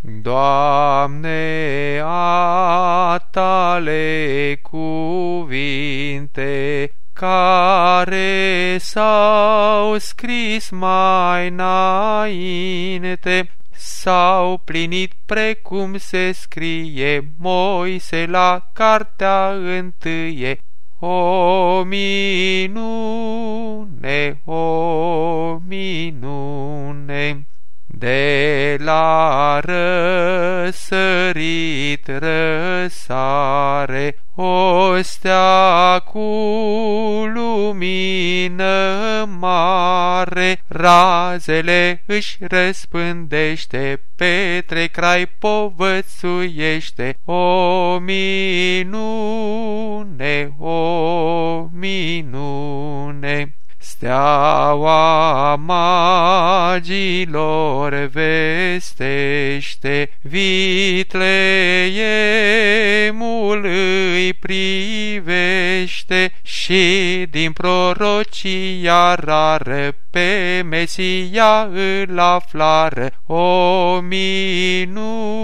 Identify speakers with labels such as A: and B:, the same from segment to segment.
A: Doamne, a Tale cuvinte, care s-au scris mai înainte, s-au plinit precum se scrie Moise la cartea întâie. O minune, o minune! De la răsărit răsare o stea cu lumină mare, razele își răspândește, pe trei crai povățuiește. O minune, o minune! Steaua magilor vestește, Vitleemul îi privește și din prorocia rară pe Mesia îl aflară. O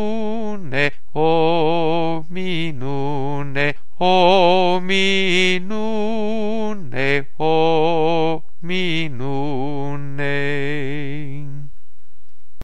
A: minune, o minune, o minune!